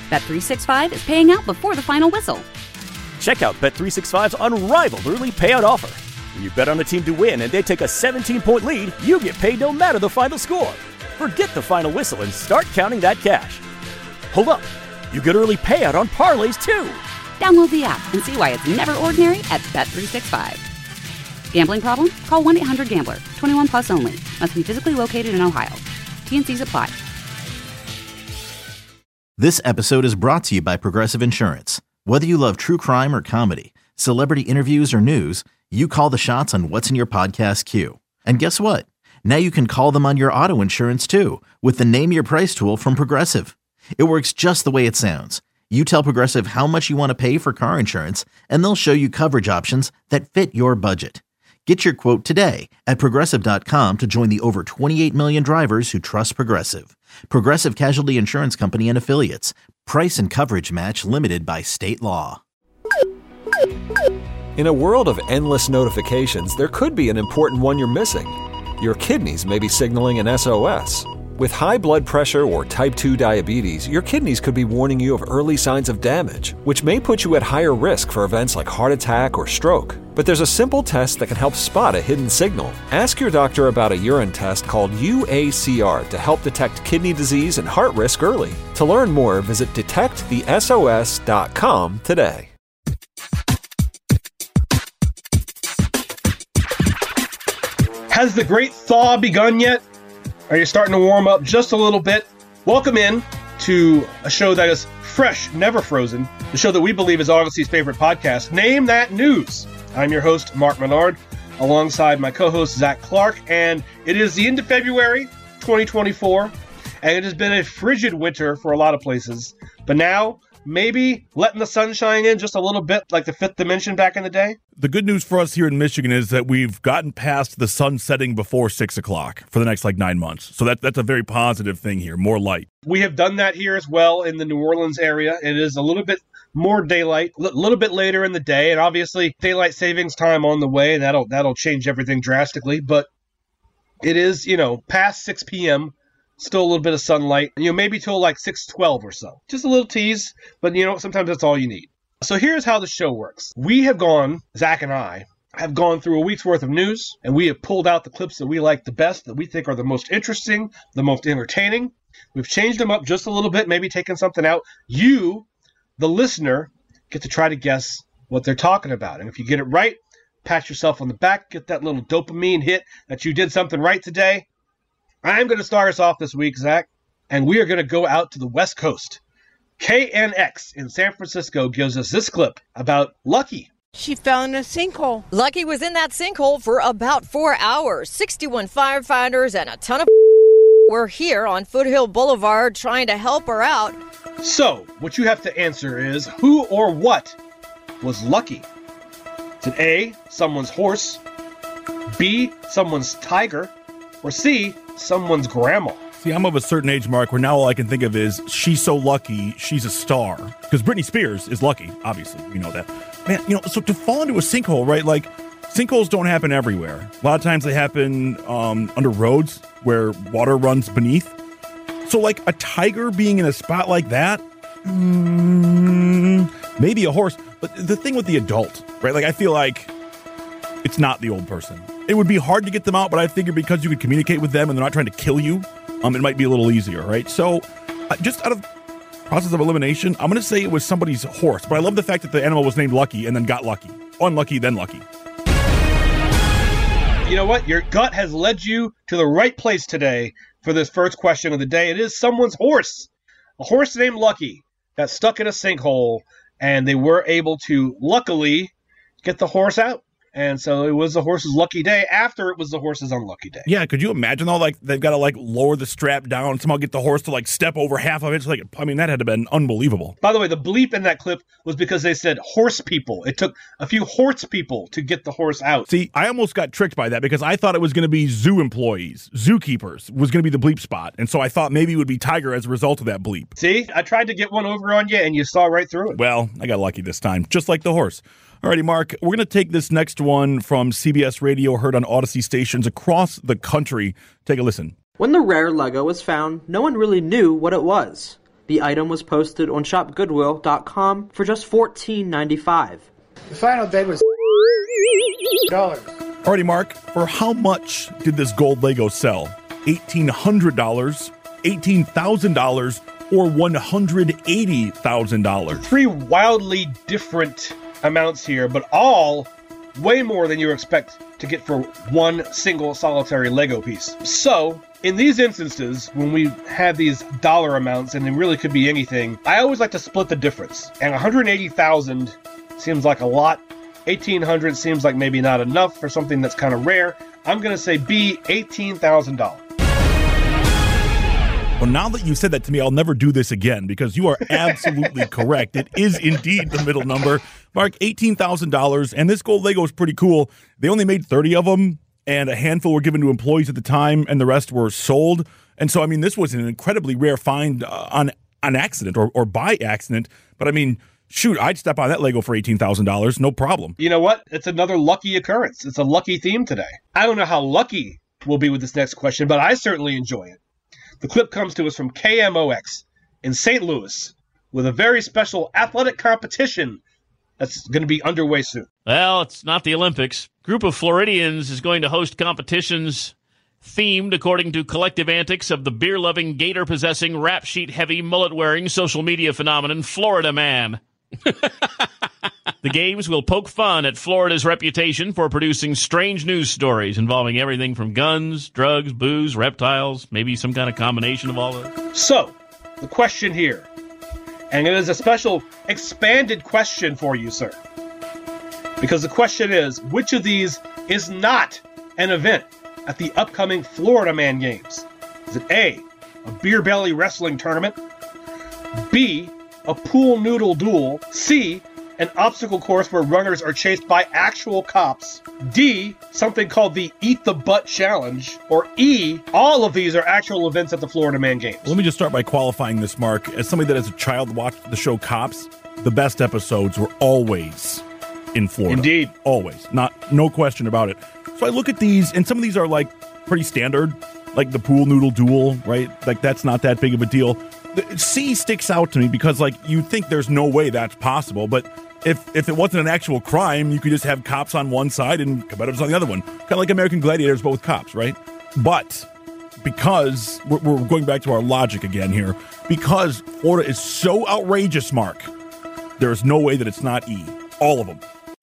Bet365 is paying out before the final whistle. Check out Bet365's unrivaled early payout offer. When you bet on a team to win and they take a 17-point lead, you get paid no matter the final score. Forget the final whistle and start counting that cash. Hold up. You get early payout on parlays, too. Download the app and see why it's never ordinary at Bet365. Gambling problem? Call 1-800-GAMBLER. 21 plus only. Must be physically located in Ohio. T&Cs apply. This episode is brought to you by Progressive Insurance. Whether you love true crime or comedy, celebrity interviews or news, you call the shots on what's in your podcast queue. And guess what? Now you can call them on your auto insurance too with the Name Your Price tool from Progressive. It works just the way it sounds. You tell Progressive how much you want to pay for car insurance, and they'll show you coverage options that fit your budget. Get your quote today at Progressive.com to join the over 28 million drivers who trust Progressive. Progressive Casualty Insurance Company and Affiliates. Price and coverage match limited by state law. In a world of endless notifications, there could be an important one you're missing. Your kidneys may be signaling an SOS. With high blood pressure or type 2 diabetes, your kidneys could be warning you of early signs of damage, which may put you at higher risk for events like heart attack or stroke. But there's a simple test that can help spot a hidden signal. Ask your doctor about a urine test called UACR to help detect kidney disease and heart risk early. To learn more, visit detectthesos.com today. Has the great thaw begun yet? Are you starting to warm up just a little bit? Welcome in to a show that is fresh, never frozen. The show that we believe is Audacy's favorite podcast, Name That News. I'm your host, Mark Menard, alongside my co-host, Zach Clark. And it is the end of February 2024. And it has been a frigid winter for a lot of places. But now, maybe letting the sunshine in just a little bit, like the fifth dimension back in the day. The good news for us here in Michigan is that we've gotten past the sun setting before 6 o'clock for the next 9 months. So that's a very positive thing here, more light. We have done that here as well in the New Orleans area. It is a little bit more daylight, a little bit later in the day, and obviously daylight savings time on the way. That'll change everything drastically, but it is, past 6 p.m., still a little bit of sunlight, maybe till 6:12 or so. Just a little tease, but sometimes that's all you need. So here's how the show works. Zach and I have gone through a week's worth of news, and we have pulled out the clips that we like the best, that we think are the most interesting, the most entertaining. We've changed them up just a little bit, maybe taken something out. You, the listener, get to try to guess what they're talking about. And if you get it right, pat yourself on the back, get that little dopamine hit that you did something right today. I'm going to start us off this week, Zach, and we are going to go out to the West Coast. KNX in San Francisco gives us this clip about Lucky. She fell in a sinkhole. Lucky was in that sinkhole for about 4 hours. 61 firefighters and a ton of were here on Foothill Boulevard trying to help her out. So, what you have to answer is, who or what was Lucky? Is it A, someone's horse, B, someone's tiger, or C, someone's grandma? See, I'm of a certain age, Mark, where now all I can think of is she's so lucky she's a star. Because Britney Spears is lucky, obviously. We know that. Man, so to fall into a sinkhole, right? Sinkholes don't happen everywhere. A lot of times they happen under roads where water runs beneath. So, a tiger being in a spot like that, maybe a horse. But the thing with the adult, right? I feel like it's not the old person. It would be hard to get them out, but I figure because you could communicate with them and they're not trying to kill you, it might be a little easier, right? So, just out of process of elimination, I'm going to say it was somebody's horse. But I love the fact that the animal was named Lucky and then got lucky. Unlucky, then lucky. You know what? Your gut has led you to the right place today for this first question of the day. It is someone's horse. A horse named Lucky got stuck in a sinkhole, and they were able to, luckily, get the horse out. And so it was the horse's lucky day after it was the horse's unlucky day. Yeah, could you imagine though? They've got to lower the strap down and somehow get the horse to step over half of it. That had to have been unbelievable. By the way, the bleep in that clip was because they said horse people. It took a few horse people to get the horse out. See, I almost got tricked by that because I thought it was going to be zoo employees, zookeepers was going to be the bleep spot. And so I thought maybe it would be tiger as a result of that bleep. See, I tried to get one over on you and you saw right through it. Well, I got lucky this time, just like the horse. Alrighty, Mark, we're going to take this next one from CBS Radio, heard on Audacy stations across the country. Take a listen. When the rare Lego was found, no one really knew what it was. The item was posted on shopgoodwill.com for just $14.95. The final bid was $. Alrighty, Mark, for how much did this gold Lego sell? $1,800, $18,000, or $180,000? Three wildly different amounts here, but all way more than you expect to get for one single solitary Lego piece. So, in these instances, when we have these dollar amounts, and it really could be anything, I always like to split the difference. And $180,000 seems like a lot. $1,800 seems like maybe not enough for something that's kind of rare. I'm going to say B, $18,000. Well, now that you said that to me, I'll never do this again because you are absolutely correct. It is indeed the middle number. Mark, $18,000, and this gold Lego is pretty cool. They only made 30 of them, and a handful were given to employees at the time, and the rest were sold. And so, I mean, this was an incredibly rare find on accident or by accident. But, I mean, shoot, I'd step on that Lego for $18,000, no problem. You know what? It's another lucky occurrence. It's a lucky theme today. I don't know how lucky we'll be with this next question, but I certainly enjoy it. The clip comes to us from KMOX in St. Louis with a very special athletic competition that's going to be underway soon. Well, it's not the Olympics. Group of Floridians is going to host competitions themed according to collective antics of the beer-loving, gator-possessing, rap sheet-heavy, mullet-wearing, social media phenomenon, Florida Man. The games will poke fun at Florida's reputation for producing strange news stories involving everything from guns, drugs, booze, reptiles, maybe some kind of combination of all of it. So, the question here, and it is a special expanded question for you, sir. Because the question is, which of these is not an event at the upcoming Florida Man Games? Is it A, a beer belly wrestling tournament, B, a pool noodle duel, C, an obstacle course where runners are chased by actual cops, D, something called the Eat the Butt Challenge, or E, all of these are actual events at the Florida Man Games? Let me just start by qualifying this, Mark. As somebody that as a child watched the show Cops, the best episodes were always in Florida. Indeed. Always. No question about it. So I look at these, and some of these are like pretty standard, like the pool noodle duel, right? Like that's not that big of a deal. The C sticks out to me because like you think there's no way that's possible, but if it wasn't an actual crime, you could just have cops on one side and competitors on the other one. Kind of like American Gladiators, but with cops, right? But because we're going back to our logic again here, because Florida is so outrageous, Mark, there's no way that it's not E. All of them.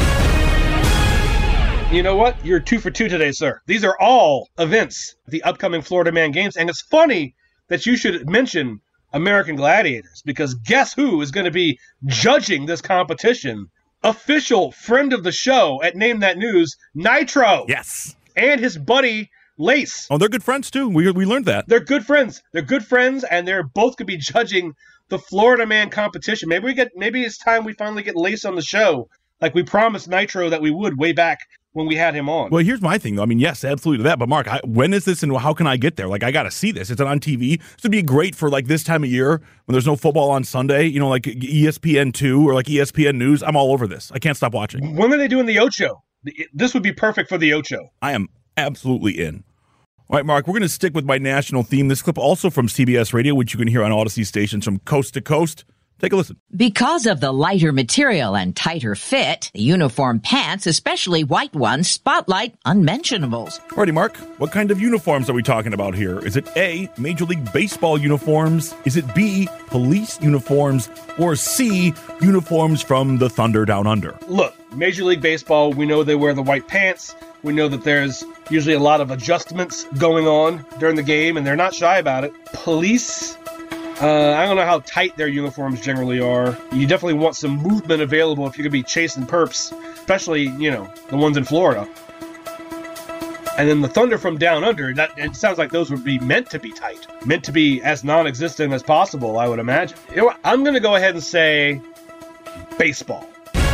You know what? You're 2 for 2 today, sir. These are all events at the upcoming Florida Man Games, and it's funny that you should mention American Gladiators, because guess who is going to be judging this competition? Official friend of the show at Name That News, Nitro. Yes. And his buddy, Lace. Oh, they're good friends, too. We learned that. They're good friends. They're good friends, and they're both going to be judging the Florida Man competition. Maybe it's time we finally get Lace on the show, like we promised Nitro that we would way back when we had him on. Well, here's my thing, though. I mean, yes, absolutely that. But, Mark, when is this and how can I get there? Like, I got to see this. It's on TV. This would be great for, like, this time of year when there's no football on Sunday, you know, like ESPN2 or, like, ESPN News. I'm all over this. I can't stop watching. When are they doing the Ocho? This would be perfect for the Ocho. I am absolutely in. All right, Mark, we're going to stick with my national theme. This clip also from CBS Radio, which you can hear on Odyssey stations from coast to coast. Take a listen. Because of the lighter material and tighter fit, the uniform pants, especially white ones, spotlight unmentionables. Alrighty, Mark, what kind of uniforms are we talking about here? Is it A, Major League Baseball uniforms? Is it B, police uniforms? Or C, uniforms from the Thunder Down Under? Look, Major League Baseball, we know they wear the white pants. We know that there's usually a lot of adjustments going on during the game, and they're not shy about it. Police, I don't know how tight their uniforms generally are. You definitely want some movement available if you're going to be chasing perps, especially, you know, the ones in Florida. And then the Thunder from Down Under, it sounds like those would be meant to be tight, meant to be as non-existent as possible, I would imagine. You know what? I'm going to go ahead and say baseball.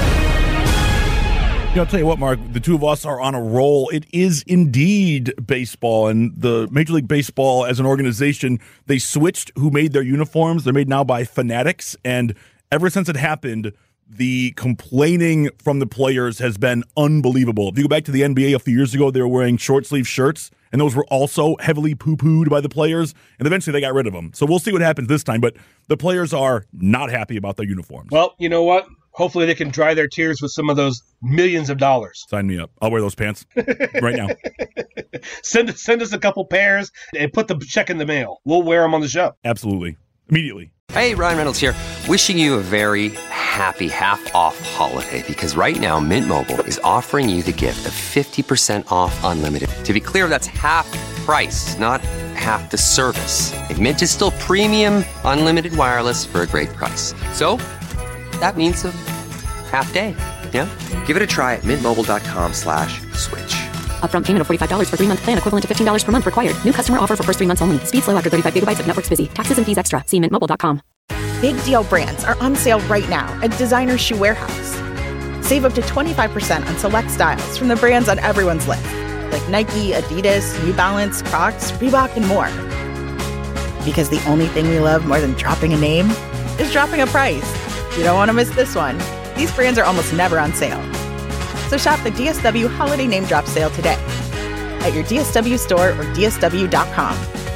You know, I'll tell you what, Mark, the two of us are on a roll. It is indeed baseball, and the Major League Baseball as an organization, they switched who made their uniforms. They're made now by Fanatics, and ever since it happened, the complaining from the players has been unbelievable. If you go back to the NBA a few years ago, they were wearing short-sleeve shirts, and those were also heavily poo-pooed by the players, and eventually they got rid of them. So we'll see what happens this time, but the players are not happy about their uniforms. Well, you know what? Hopefully they can dry their tears with some of those millions of dollars. Sign me up. I'll wear those pants right now. Send us a couple pairs and put the check in the mail. We'll wear them on the show. Absolutely. Immediately. Hey, Ryan Reynolds here. Wishing you a very happy half-off holiday, because right now Mint Mobile is offering you the gift of 50% off unlimited. To be clear, that's half price, not half the service. And Mint is still premium unlimited wireless for a great price. So that means a half day, yeah? Give it a try at mintmobile.com/switch. Upfront payment of $45 for 3-month plan, equivalent to $15 per month required. New customer offer for first 3 months only. Speed slow after 35 gigabytes if network's busy. Taxes and fees extra. See mintmobile.com. Big deal brands are on sale right now at Designer Shoe Warehouse. Save up to 25% on select styles from the brands on everyone's list, like Nike, Adidas, New Balance, Crocs, Reebok, and more. Because the only thing we love more than dropping a name is dropping a price. You don't want to miss this one. These brands are almost never on sale. So shop the DSW Holiday Name Drop Sale today at your DSW store or DSW.com.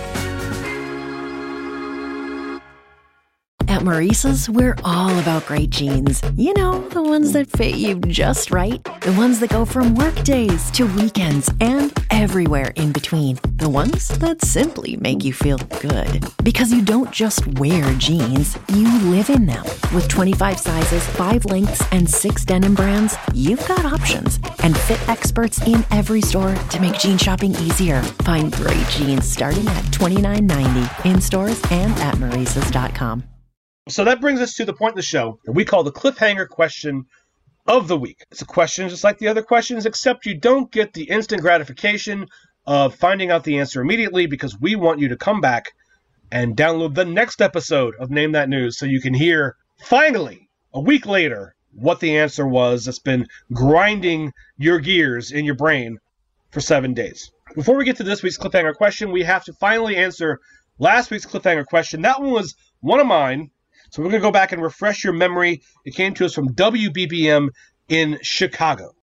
At Maurice's, we're all about great jeans. You know, the ones that fit you just right. The ones that go from work days to weekends and everywhere in between. The ones that simply make you feel good. Because you don't just wear jeans, you live in them. With 25 sizes, 5 lengths, and 6 denim brands, you've got options. And fit experts in every store to make jean shopping easier. Find great jeans starting at $29.90 in stores and at Maurice's.com. So that brings us to the point in the show that we call the cliffhanger question of the week. It's a question just like the other questions, except you don't get the instant gratification of finding out the answer immediately, because we want you to come back and download the next episode of Name That News so you can hear, finally, a week later, what the answer was that's been grinding your gears in your brain for 7 days. Before we get to this week's cliffhanger question, we have to finally answer last week's cliffhanger question. That one was one of mine. So we're going to go back and refresh your memory. It came to us from WBBM in Chicago.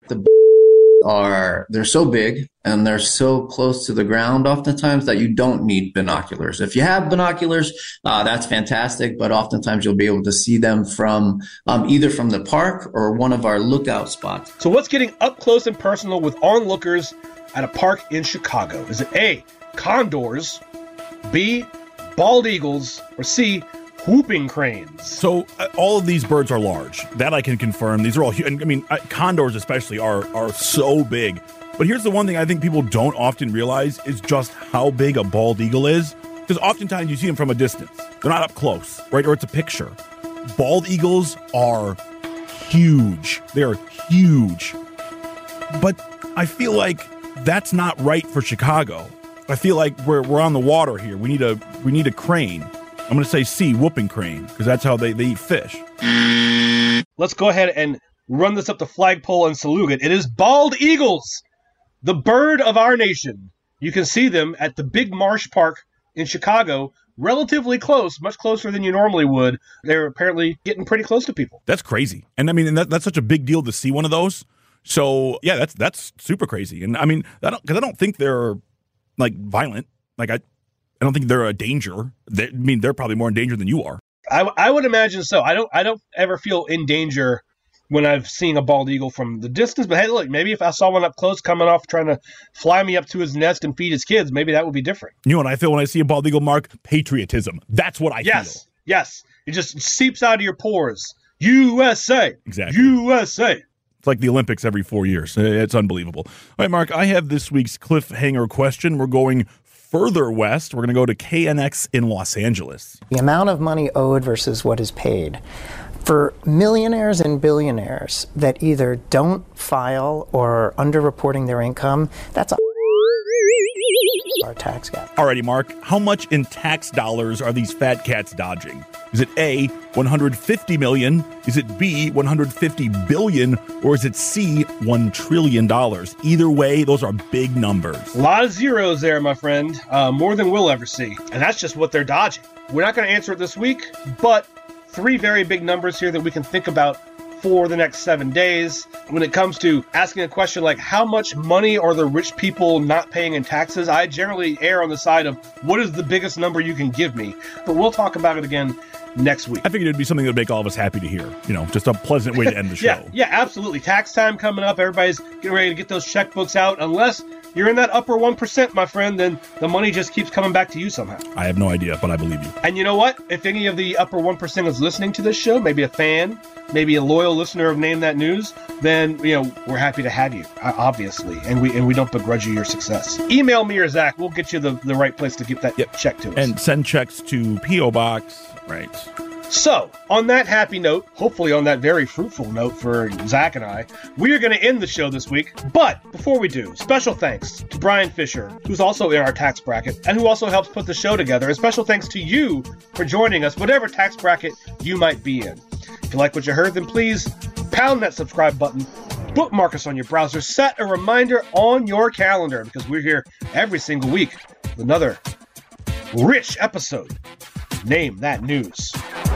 They're so big and they're so close to the ground oftentimes that you don't need binoculars. If you have binoculars, that's fantastic, but oftentimes you'll be able to see them from either from the park or one of our lookout spots. So what's getting up close and personal with onlookers at a park in Chicago? Is it A, condors, B, bald eagles, or C, whooping cranes? So all of these birds are large. That I can confirm. These are all huge. I mean, condors especially are so big. But here's the one thing I think people don't often realize is just how big a bald eagle is. Because oftentimes you see them from a distance. They're not up close, right? Or it's a picture. Bald eagles are huge. They're huge. But I feel like that's not right for Chicago. I feel like we're on the water here. We need a crane. I'm going to say C, whooping crane, because that's how they eat fish. Let's go ahead and run this up the flagpole and salute it. It is bald eagles, the bird of our nation. You can see them at the Big Marsh Park in Chicago, relatively close, much closer than you normally would. They're apparently getting pretty close to people. That's crazy. And I mean, that's such a big deal to see one of those. So, yeah, that's super crazy. And I mean, I don't think they're, like, violent. Like, I don't think they're a danger. They're probably more in danger than you are. I would imagine so. I don't ever feel in danger when I've seen a bald eagle from the distance. But hey, look, maybe if I saw one up close coming off trying to fly me up to his nest and feed his kids, maybe that would be different. You know what I feel when I see a bald eagle, Mark? Patriotism. That's what I feel. Yes. It just seeps out of your pores. USA. Exactly. USA. It's like the Olympics every 4 years. It's unbelievable. All right, Mark, I have this week's cliffhanger question. We're going further west. We're going to go to KNX in Los Angeles. The amount of money owed versus what is paid. For millionaires and billionaires that either don't file or are underreporting their income, that's our tax gap. Alrighty, Mark, how much in tax dollars are these fat cats dodging? Is it A, 150 million? Is it B, 150 billion? Or is it C, $1 trillion? Either way, those are big numbers. A lot of zeros there, my friend. More than we'll ever see. And that's just what they're dodging. We're not going to answer it this week, but 3 very big numbers here that we can think about for the next 7 days. When it comes to asking a question like, how much money are the rich people not paying in taxes? I generally err on the side of, what is the biggest number you can give me? But we'll talk about it again next week. I figured it'd be something that would make all of us happy to hear. Just a pleasant way to end the show. Yeah, absolutely. Tax time coming up. Everybody's getting ready to get those checkbooks out. Unless you're in that upper 1%, my friend, then the money just keeps coming back to you somehow. I have no idea, but I believe you. And you know what? If any of the upper 1% is listening to this show, maybe a fan, maybe a loyal listener of Name That News, then, we're happy to have you, obviously. And we don't begrudge you your success. Email me or Zach. We'll get you the right place to get that check to us. And send checks to P.O. Box. Right. So, on that happy note, hopefully on that very fruitful note for Zach and I, we are going to end the show this week. But before we do, special thanks to Brian Fisher, who's also in our tax bracket and who also helps put the show together. And special thanks to you for joining us, whatever tax bracket you might be in. If you like what you heard, then please pound that subscribe button, bookmark us on your browser, set a reminder on your calendar, because we're here every single week with another rich episode. Name That News.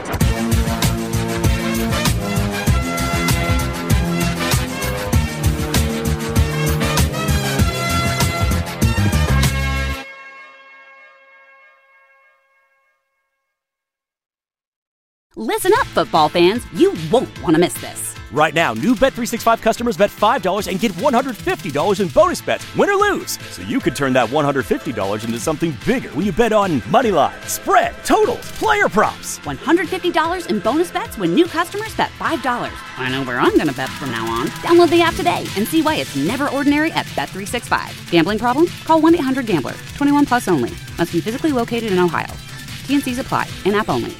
Listen up, football fans. You won't want to miss this. Right now, new Bet365 customers bet $5 and get $150 in bonus bets, win or lose. So you could turn that $150 into something bigger when you bet on money line, spread, totals, player props. $150 in bonus bets when new customers bet $5. I know where I'm going to bet from now on. Download the app today and see why it's never ordinary at Bet365. Gambling problem? Call 1-800-GAMBLER. 21 plus only. Must be physically located in Ohio. T&Cs apply. In-app only.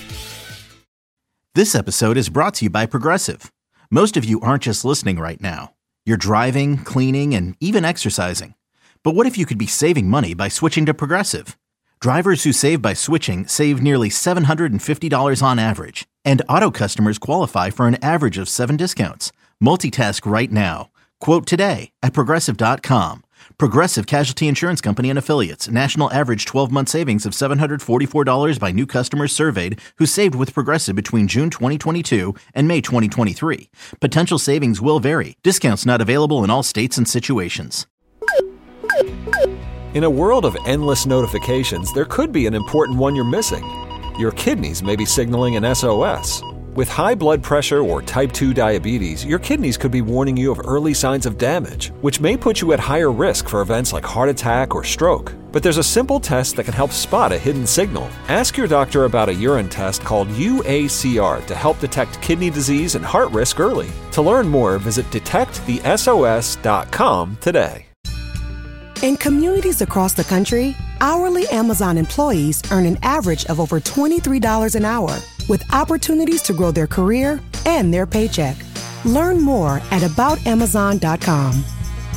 This episode is brought to you by Progressive. Most of you aren't just listening right now. You're driving, cleaning, and even exercising. But what if you could be saving money by switching to Progressive? Drivers who save by switching save nearly $750 on average. And auto customers qualify for an average of 7 discounts. Multitask right now. Quote today at Progressive.com. Progressive Casualty Insurance Company and Affiliates. National average 12-month savings of $744 by new customers surveyed who saved with Progressive between June 2022 and May 2023. Potential savings will vary. Discounts not available in all states and situations. In a world of endless notifications, there could be an important one you're missing. Your kidneys may be signaling an SOS. With high blood pressure or type 2 diabetes, your kidneys could be warning you of early signs of damage, which may put you at higher risk for events like heart attack or stroke. But there's a simple test that can help spot a hidden signal. Ask your doctor about a urine test called UACR to help detect kidney disease and heart risk early. To learn more, visit detectthesos.com today. In communities across the country, hourly Amazon employees earn an average of over $23 an hour, with opportunities to grow their career and their paycheck. Learn more at aboutamazon.com.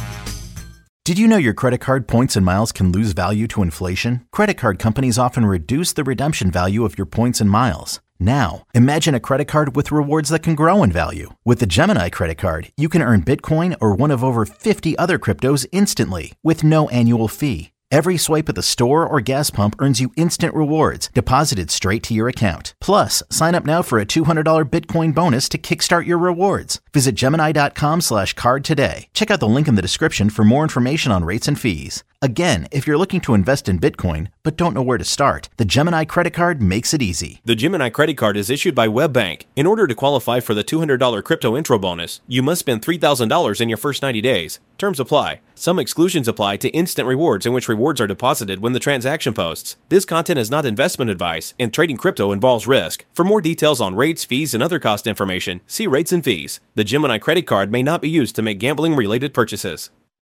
Did you know your credit card points and miles can lose value to inflation? Credit card companies often reduce the redemption value of your points and miles. Now, imagine a credit card with rewards that can grow in value. With the Gemini credit card, you can earn Bitcoin or one of over 50 other cryptos instantly with no annual fee. Every swipe at the store or gas pump earns you instant rewards deposited straight to your account. Plus, sign up now for a $200 Bitcoin bonus to kickstart your rewards. Visit Gemini.com/card today. Check out the link in the description for more information on rates and fees. Again, if you're looking to invest in Bitcoin but don't know where to start, the Gemini credit card makes it easy. The Gemini credit card is issued by WebBank. In order to qualify for the $200 crypto intro bonus, you must spend $3,000 in your first 90 days. Terms apply. Some exclusions apply to instant rewards, in which rewards are deposited when the transaction posts. This content is not investment advice, and trading crypto involves risk. For more details on rates, fees, and other cost information, see rates and fees. The Gemini credit card may not be used to make gambling-related purchases.